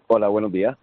Hola, buenos días.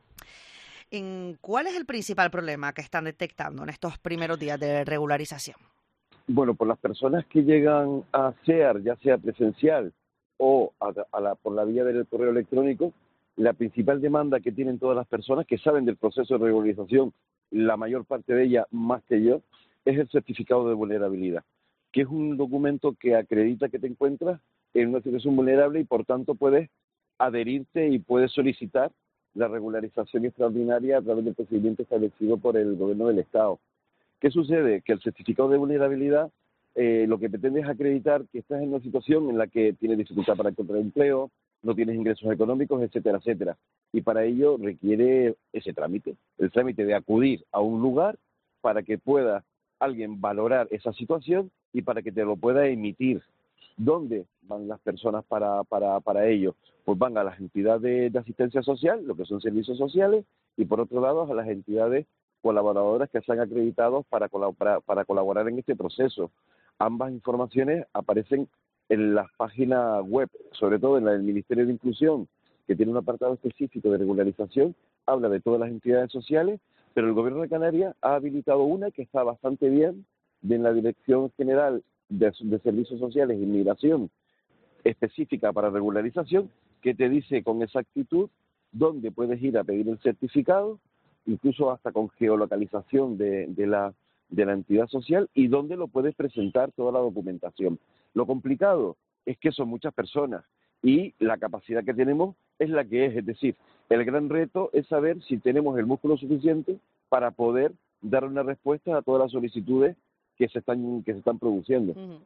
¿Cuál es el principal problema que están detectando en estos primeros días de regularización? Bueno, por las personas que llegan a SEAR, ya sea presencial o por la vía del correo electrónico, la principal demanda que tienen todas las personas que saben del proceso de regularización, la mayor parte de ellas más que yo, es el certificado de vulnerabilidad, que es un documento que acredita que te encuentras en una situación vulnerable y por tanto puedes adherirte y puedes solicitar la regularización extraordinaria a través del procedimiento establecido por el gobierno del Estado. ¿Qué sucede? Que el certificado de vulnerabilidad lo que pretende es acreditar que estás en una situación en la que tienes dificultad para encontrar empleo, no tienes ingresos económicos, etcétera, etcétera. Y para ello requiere ese trámite, el trámite de acudir a un lugar para que pueda alguien valorar esa situación y para que te lo pueda emitir. ¿Dónde van las personas para ello? Pues van a las entidades de asistencia social, lo que son servicios sociales, y por otro lado a las entidades colaboradores que se han acreditado para colaborar en este proceso. Ambas informaciones aparecen en las páginas web, sobre todo en la del Ministerio de Inclusión, que tiene un apartado específico de regularización, habla de todas las entidades sociales, pero el Gobierno de Canarias ha habilitado una que está bastante bien, de la Dirección General de Servicios Sociales e Inmigración, específica para regularización, que te dice con exactitud dónde puedes ir a pedir el certificado, incluso hasta con geolocalización de la entidad social y dónde lo puedes presentar toda la documentación. Lo complicado es que son muchas personas y la capacidad que tenemos es la que es decir, el gran reto es saber si tenemos el músculo suficiente para poder dar una respuesta a todas las solicitudes que se están produciendo. Ujú.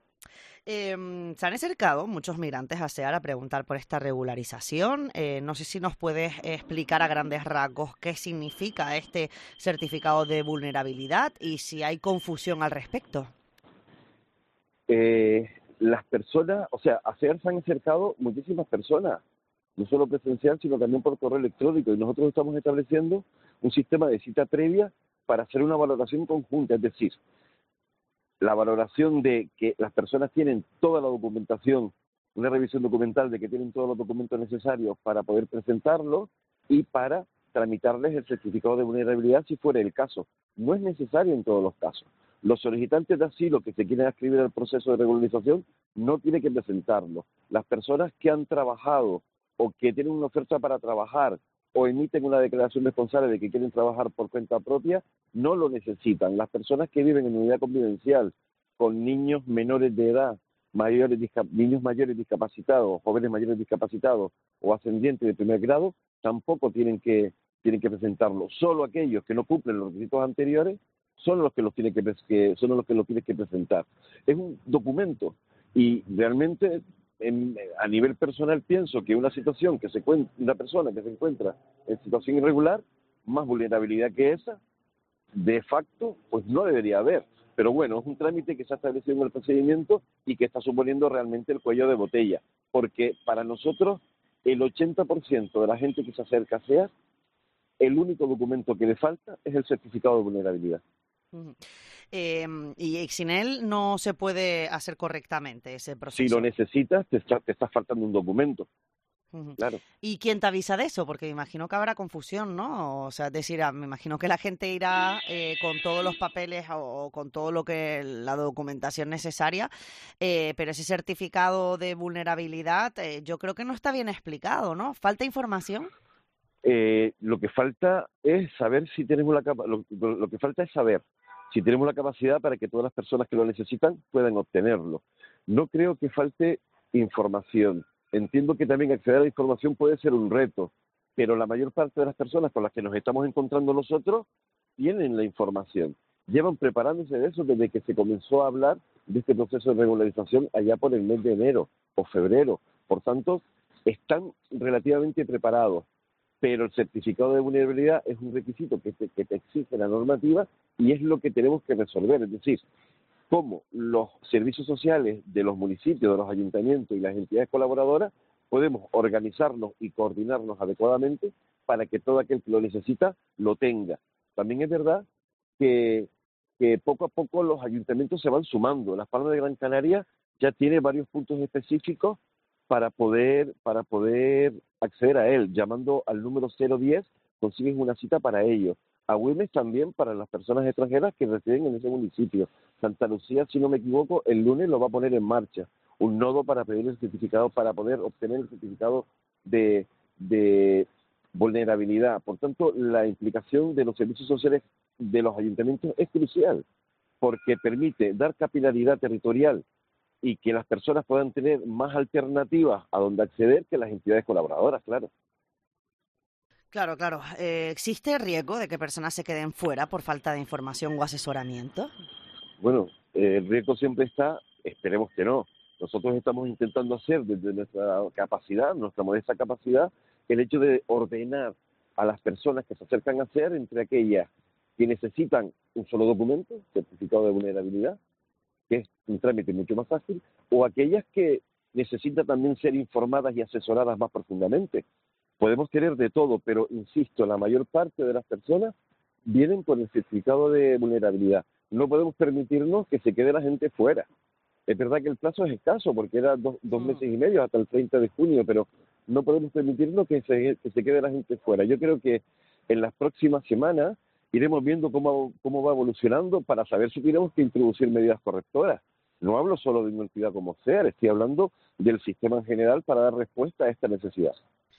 Se han acercado muchos migrantes a SEAR a preguntar por esta regularización. No sé si nos puedes explicar a grandes rasgos qué significa este certificado de vulnerabilidad y si hay confusión al respecto. eh, las personas, o sea, a SEAR se han acercado muchísimas personas, no solo presencial, sino también por correo electrónico, y nosotros estamos estableciendo un sistema de cita previa para hacer una valoración conjunta, es decir, la valoración de que las personas tienen toda la documentación, una revisión documental de que tienen todos los documentos necesarios para poder presentarlo y para tramitarles el certificado de vulnerabilidad si fuera el caso. No es necesario en todos los casos. Los solicitantes de asilo que se quieren inscribir al proceso de regularización no tienen que presentarlo. Las personas que han trabajado o que tienen una oferta para trabajar o emiten una declaración responsable de que quieren trabajar por cuenta propia, no lo necesitan. Las personas que viven en unidad convivencial con niños menores de edad, niños mayores discapacitados, jóvenes mayores discapacitados o ascendientes de primer grado, tampoco tienen que presentarlo. Solo aquellos que no cumplen los requisitos anteriores son los que los tienen que presentar. Es un documento y realmente a nivel personal pienso que una persona que se encuentra en situación irregular, más vulnerabilidad que esa, de facto, pues no debería haber. Pero bueno, es un trámite que se ha establecido en el procedimiento y que está suponiendo realmente el cuello de botella, porque para nosotros el 80% de la gente que se acerca a SEAS, el único documento que le falta es el certificado de vulnerabilidad. Ujú. Y sin él no se puede hacer correctamente ese Si lo proceso. necesitas, te está faltando un documento, Ujú. claro. ¿Y quién te avisa de eso? Porque me imagino que habrá confusión, ¿no? O sea, es decir, me imagino que la gente irá con todos los papeles o con todo lo que la documentación necesaria, pero ese certificado de vulnerabilidad, yo creo que no está bien explicado, ¿no? ¿Falta información? Lo que falta es saber si tenemos lo que falta es saber si tenemos la capacidad para que todas las personas que lo necesitan puedan obtenerlo. No creo que falte información. Entiendo que también acceder a la información puede ser un reto, pero la mayor parte de las personas con las que nos estamos encontrando nosotros tienen la información. Llevan preparándose de eso desde que se comenzó a hablar de este proceso de regularización allá por el mes de enero o febrero. Por tanto, están relativamente preparados, pero el certificado de vulnerabilidad es un requisito que te exige la normativa y es lo que tenemos que resolver. Es decir, cómo los servicios sociales de los municipios, de los ayuntamientos y las entidades colaboradoras podemos organizarnos y coordinarnos adecuadamente para que todo aquel que lo necesita lo tenga. También es verdad que, que poco a poco los ayuntamientos se van sumando. Las Palmas de Gran Canaria ya tiene varios puntos específicos para poder acceder a él. Llamando al número 010 consigues una cita para ello. A Güemes también para las personas extranjeras que residen en ese municipio. Santa Lucía, si no me equivoco, el lunes lo va a poner en marcha. Un nodo para pedir el certificado, para poder obtener el certificado de vulnerabilidad. Por tanto, la implicación de los servicios sociales de los ayuntamientos es crucial, porque permite dar capilaridad territorial y que las personas puedan tener más alternativas a donde acceder que las entidades colaboradoras, claro. Claro, claro. ¿Existe riesgo de que personas se queden fuera por falta de información o asesoramiento? Bueno, el riesgo siempre está, esperemos que no. Nosotros estamos intentando hacer desde nuestra capacidad, nuestra modesta capacidad, el hecho de ordenar a las personas que se acercan a hacer entre aquellas que necesitan un solo documento, certificado de vulnerabilidad, que es un trámite mucho más fácil, o aquellas que necesitan también ser informadas y asesoradas más profundamente. Podemos querer de todo, pero insisto, la mayor parte de las personas vienen por el certificado de vulnerabilidad. No podemos permitirnos que se quede la gente fuera. Es verdad que el plazo es escaso, porque era dos meses y medio hasta el 30 de junio, pero no podemos permitirnos que se quede la gente fuera. Yo creo que en las próximas semanas iremos viendo cómo va evolucionando para saber si tenemos que introducir medidas correctoras. No hablo solo de una entidad como SEAR, estoy hablando del sistema en general para dar respuesta a esta necesidad.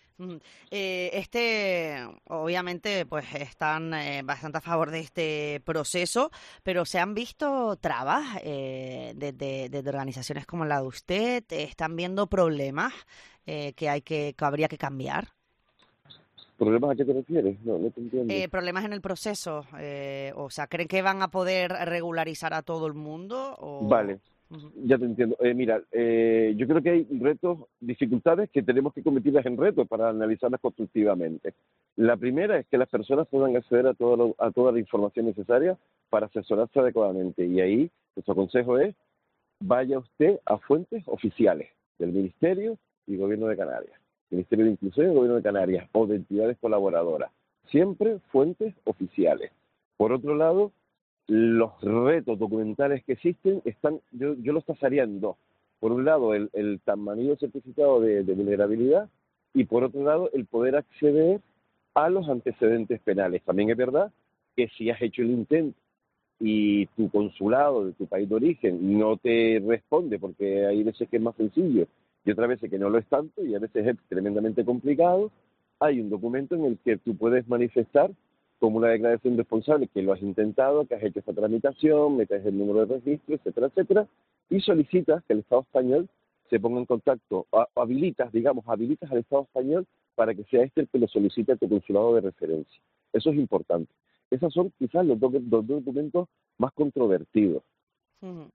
Obviamente, pues están bastante a favor de este proceso, pero ¿se han visto trabas desde organizaciones como la de usted? ¿Están viendo problemas que habría que cambiar? ¿Problemas a qué te refieres? No te entiendo. ¿Problemas en el proceso? O sea, ¿creen que van a poder regularizar a todo el mundo? Vale. Ya te entiendo. Mira, yo creo que hay retos, dificultades que tenemos que convertirlas en retos para analizarlas constructivamente. La primera es que las personas puedan acceder a toda la información necesaria para asesorarse adecuadamente. Y ahí, nuestro consejo es, vaya usted a fuentes oficiales del Ministerio y Gobierno de Canarias, Ministerio de Inclusión y Gobierno de Canarias, o de entidades colaboradoras. Siempre fuentes oficiales. Por otro lado, los retos documentales que existen yo los tasaría en dos. Por un lado, el tan manido certificado de vulnerabilidad, y por otro lado, el poder acceder a los antecedentes penales. También es verdad que si has hecho el intento y tu consulado de tu país de origen no te responde, porque hay veces que es más sencillo y otras veces que no lo es tanto, y a veces es tremendamente complicado, hay un documento en el que tú puedes manifestar como una declaración responsable que lo has intentado, que has hecho esta tramitación, metes el número de registro, etcétera, etcétera, y solicitas que el Estado español se ponga en contacto, habilitas al Estado español para que sea este el que lo solicite a tu consulado de referencia. Eso es importante. Esos son quizás los dos documentos más controvertidos. Uh-huh.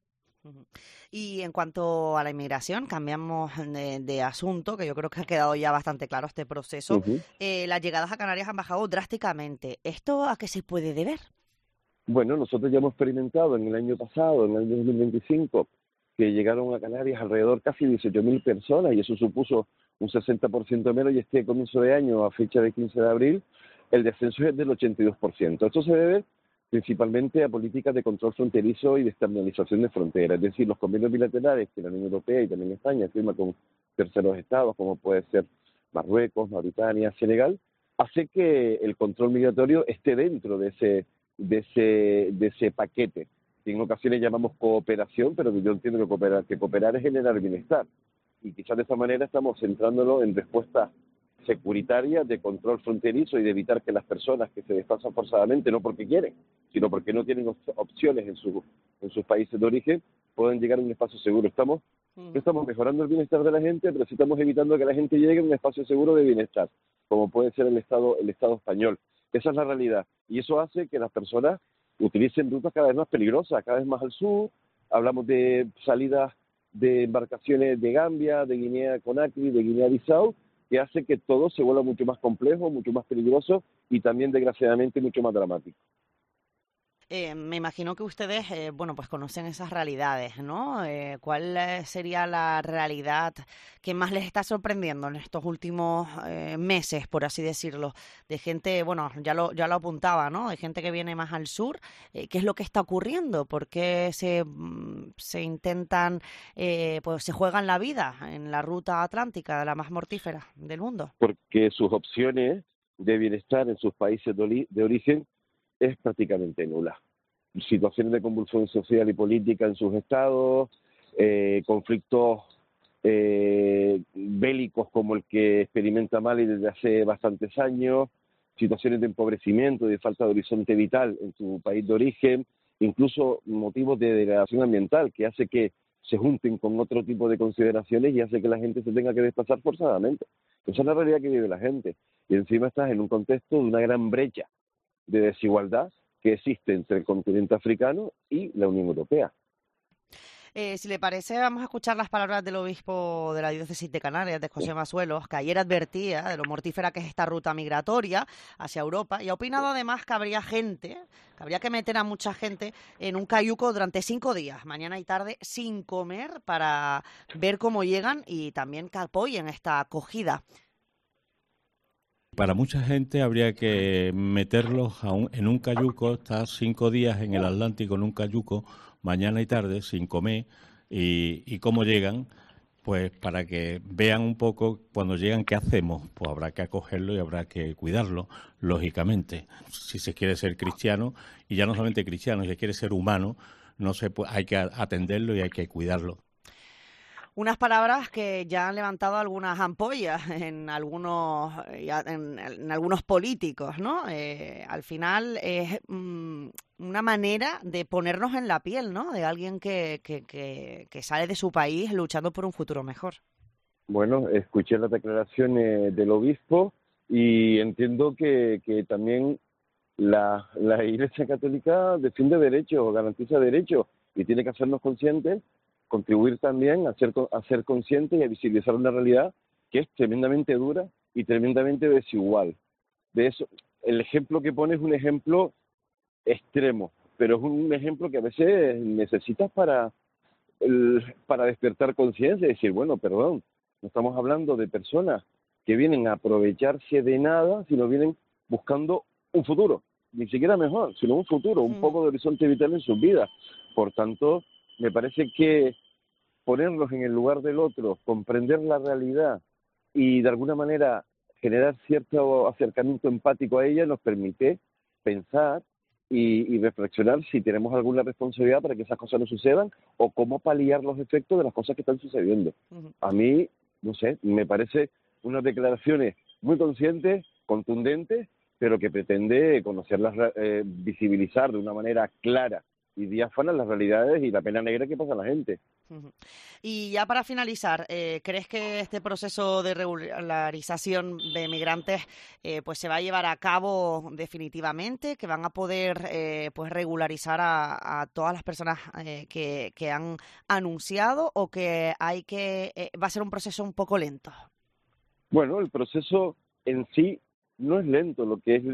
Y en cuanto a la inmigración, cambiamos de asunto, que yo creo que ha quedado ya bastante claro este proceso. Las llegadas a Canarias han bajado drásticamente. ¿Esto a qué se puede deber? Bueno, nosotros ya hemos experimentado en el año pasado, en el año 2025, que llegaron a Canarias alrededor casi 18.000 personas, y eso supuso un 60% menos, y este comienzo de año, a fecha de 15 de abril, el descenso es del 82%. Esto se debe principalmente a políticas de control fronterizo y de externalización de fronteras, es decir, los convenios bilaterales que la Unión Europea y también España firma con terceros estados, como puede ser Marruecos, Mauritania, Senegal, hace que el control migratorio esté dentro de ese paquete, que en ocasiones llamamos cooperación, pero yo entiendo que cooperar es generar bienestar. Y quizás de esta manera estamos centrándolo en respuestas securitarias de control fronterizo y de evitar que las personas que se desplazan forzadamente, no porque quieren, sino porque no tienen opciones en sus países de origen, puedan llegar a un espacio seguro. No estamos mejorando el bienestar de la gente, pero sí estamos evitando que la gente llegue a un espacio seguro de bienestar, como puede ser el Estado español. Esa es la realidad. Y eso hace que las personas utilicen rutas cada vez más peligrosas, cada vez más al sur. Hablamos de salidas de embarcaciones de Gambia, de Guinea-Conakry, de Guinea-Bissau, que hace que todo se vuelva mucho más complejo, mucho más peligroso y también, desgraciadamente, mucho más dramático. Me imagino que ustedes, bueno, pues conocen esas realidades, ¿no? ¿Cuál sería la realidad que más les está sorprendiendo en estos últimos meses, por así decirlo? De gente, bueno, ya lo apuntaba, ¿no? De gente que viene más al sur. ¿Qué es lo que está ocurriendo? ¿Por qué se intentan, pues se juegan la vida en la ruta atlántica, la más mortífera del mundo? Porque sus opciones de bienestar en sus países de origen es prácticamente nula. Situaciones de convulsión social y política en sus estados, conflictos bélicos como el que experimenta Mali desde hace bastantes años, situaciones de empobrecimiento y de falta de horizonte vital en su país de origen, incluso motivos de degradación ambiental que hace que se junten con otro tipo de consideraciones y hace que la gente se tenga que desplazar forzadamente. Esa es la realidad que vive la gente. Y encima estás en un contexto de una gran brecha de desigualdad que existe entre el continente africano y la Unión Europea. Si le parece, vamos a escuchar las palabras del obispo de la diócesis de Canarias, de José Masuelos, que ayer advertía de lo mortífera que es esta ruta migratoria hacia Europa y ha opinado además que habría que meter a mucha gente en un cayuco durante 5 días, mañana y tarde, sin comer, para ver cómo llegan y también que apoyen esta acogida. Para mucha gente habría que meterlos en un cayuco, estar 5 días en el Atlántico en un cayuco, mañana y tarde, sin comer, y cómo llegan, pues para que vean un poco cuando llegan qué hacemos. Pues habrá que acogerlo y habrá que cuidarlo, lógicamente. Si se quiere ser cristiano, y ya no solamente cristiano, si se quiere ser humano, hay que atenderlo y hay que cuidarlo. Unas palabras que ya han levantado algunas ampollas en algunos políticos, ¿no? Al final es una manera de ponernos en la piel, ¿no? De alguien que sale de su país luchando por un futuro mejor. Bueno, escuché las declaraciones del obispo y entiendo que también la Iglesia Católica defiende derechos, garantiza derechos y tiene que hacernos conscientes, contribuir también a ser conscientes y a visibilizar una realidad que es tremendamente dura y tremendamente desigual. De eso, el ejemplo que pone es un ejemplo extremo, pero es un ejemplo que a veces necesitas para despertar conciencia y decir, bueno, perdón, no estamos hablando de personas que vienen a aprovecharse de nada, sino vienen buscando un futuro, ni siquiera mejor, sino un futuro, un poco de horizonte vital en sus vidas. Por tanto, me parece que ponernos en el lugar del otro, comprender la realidad y de alguna manera generar cierto acercamiento empático a ella nos permite pensar y reflexionar si tenemos alguna responsabilidad para que esas cosas no sucedan o cómo paliar los efectos de las cosas que están sucediendo. A mí, no sé, me parece unas declaraciones muy conscientes, contundentes, pero que pretende visibilizar de una manera clara y diáfana las realidades y la pena negra que pasa a la gente. Y ya para finalizar, ¿crees que este proceso de regularización de migrantes pues se va a llevar a cabo definitivamente, que van a poder pues regularizar a todas las personas que han anunciado, o que va a ser un proceso un poco lento? Bueno, el proceso en sí no es lento, lo que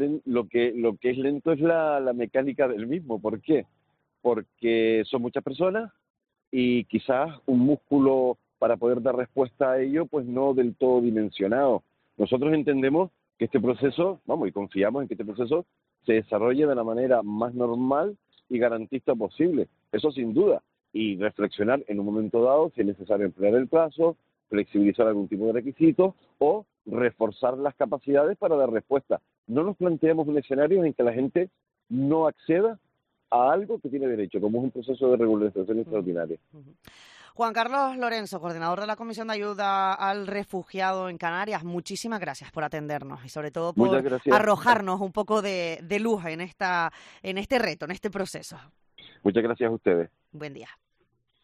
es lento es la mecánica del mismo. ¿Por qué? Porque son muchas personas y quizás un músculo para poder dar respuesta a ello pues no del todo dimensionado. Nosotros entendemos que este proceso, y confiamos en que este proceso se desarrolle de la manera más normal y garantista posible, eso sin duda, y reflexionar en un momento dado si es necesario emplear el plazo, flexibilizar algún tipo de requisitos o reforzar las capacidades para dar respuesta. No nos planteamos un escenario en que la gente no acceda a algo que tiene derecho, como es un proceso de regularización extraordinaria. Juan Carlos Lorenzo, coordinador de la Comisión de Ayuda al Refugiado en Canarias, muchísimas gracias por atendernos y sobre todo por arrojarnos un poco de luz en este reto, en este proceso. Muchas gracias a ustedes. Buen día.